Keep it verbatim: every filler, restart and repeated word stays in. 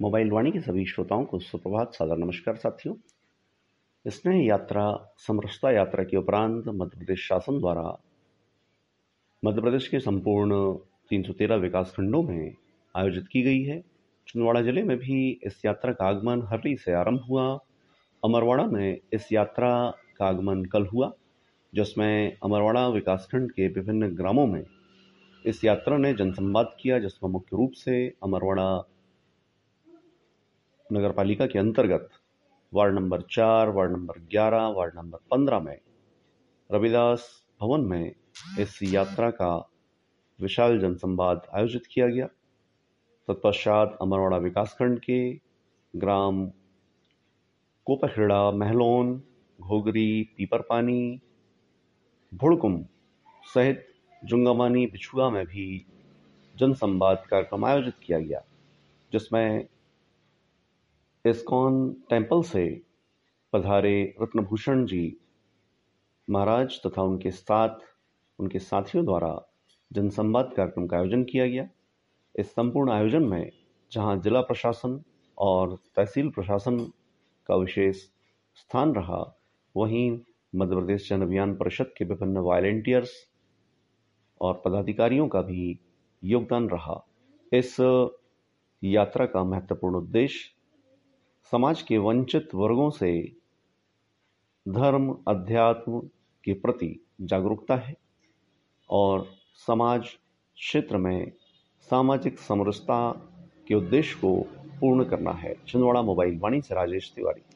Mobile वाणी के सभी श्रोताओं को सुप्रभात, सादर नमस्कार साथियों। स्नेह यात्रा समरसता यात्रा के उपरांत मध्य प्रदेश शासन द्वारा मध्य प्रदेश के संपूर्ण तीन सौ तेरह विकास खंडों में आयोजित की गई है। छिंदवाड़ा जिले में भी इस यात्रा का आगमन हर्री से आरंभ हुआ। अमरवाड़ा में इस यात्रा का आगमन कल हुआ, जिसमें अमरवाड़ा विकासखंड के विभिन्न ग्रामों में इस यात्रा ने जनसंवाद किया, जिसमें मुख्य रूप से अमरवाड़ा नगर पालिका के अंतर्गत वार्ड नंबर चार, वार्ड नंबर ग्यारह, वार्ड नंबर पंद्रह में रविदास भवन में इस यात्रा का विशाल जनसंवाद आयोजित किया गया। तत्पश्चात अमरवाड़ा विकासखंड के ग्राम कोपखेड़ा, महलोन, घोगरी, पीपरपानी, भुड़कुम सहित जुंगामानी, बिछुआ में भी जनसंवाद कार्यक्रम आयोजित किया गया, जिसमें इस्कॉन टेम्पल से पधारे रत्नभूषण जी महाराज तथा उनके साथ उनके साथियों द्वारा जनसंवाद कार्यक्रम का आयोजन किया गया। इस संपूर्ण आयोजन में जहां जिला प्रशासन और तहसील प्रशासन का विशेष स्थान रहा, वहीं मध्य प्रदेश जन अभियान परिषद के विभिन्न वॉलंटियर्स और पदाधिकारियों का भी योगदान रहा। इस यात्रा का महत्वपूर्ण उद्देश्य समाज के वंचित वर्गों से धर्म अध्यात्म के प्रति जागरूकता है और समाज क्षेत्र में सामाजिक समरसता के उद्देश्य को पूर्ण करना है। छिंदवाड़ा मोबाइल वाणी से राजेश तिवारी।